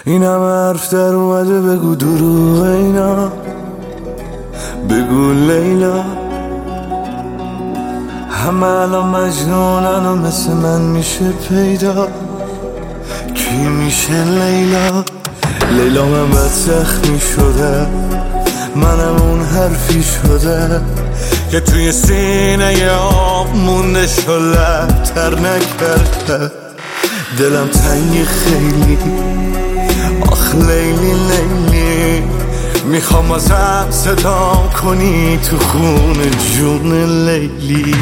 این همه حرف در اومده، بگو دروغ اینا، بگو لیلا. همه الان مجنونن و مثل من میشه پیدا، کی میشه لیلا؟ لیلا من بد زخمی شده، منم اون حرفی شده که توی سینه آب مونده لبتر نکرده. دلم تنگی خیلی، آخ لیلی لیلی، میخوام ازم صدا کنی تو خون جون لیلی.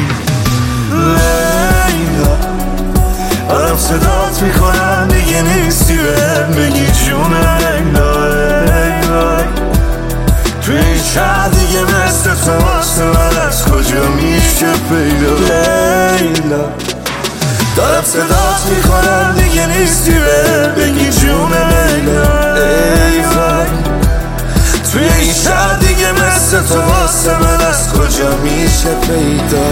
لیلا دارم صدات میکنم، دیگه نیستی بهم بگی جون لیلا. لیلا توی این شهر دیگه مثل تو واسه من از کجا میشه پیدا؟ لیلا دارم صدات میکنم، دیگه نیستی بهم بگی جون لیلا. ای وای توی این شهر دیگه مثل تو واسه من از کجا میشه پیدا؟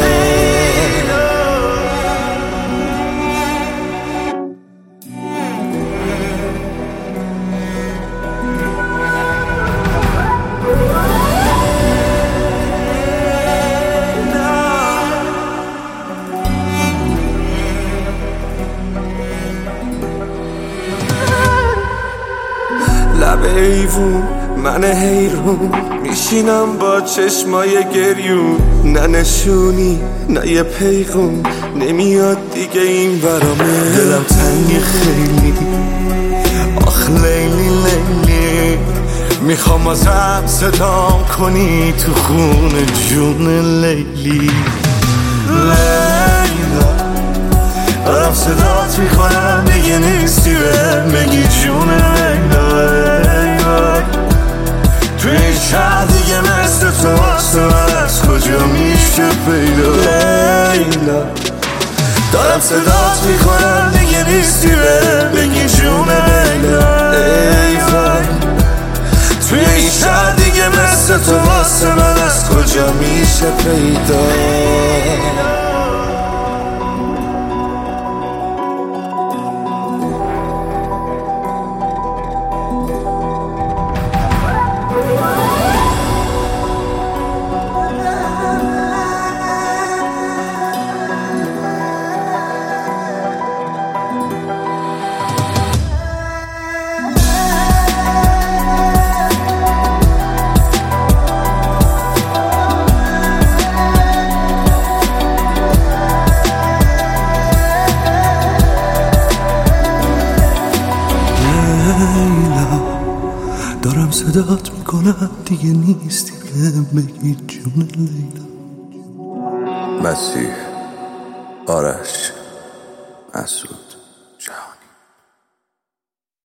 لب ایوون من حیرون میشینم با چشمای گریون، نه نشونی نه یه پیغون نمیاد دیگه این برامه. دلم تنگی خیلی، آخ لیلی لیلی، میخوام ازم صدا کنی تو خون جون لیلی. لیلا دارم صدات میکنم، دیگه نیستی بهم بگی جون لیلا. توی این شهر دیگه مثل تو واسه من از کجا میشه پیدا؟ لیلا دارم صدات میکنم، دیگه نیستی بهم بگی جون لیلا. ای وای توی این شهر دیگه مثل تو واسه من از کجا میشه پیدا؟ دارم صدات میکنم، دیگه نیستی بهم بگی جون لیلا. مسیح، آرش، مسعود.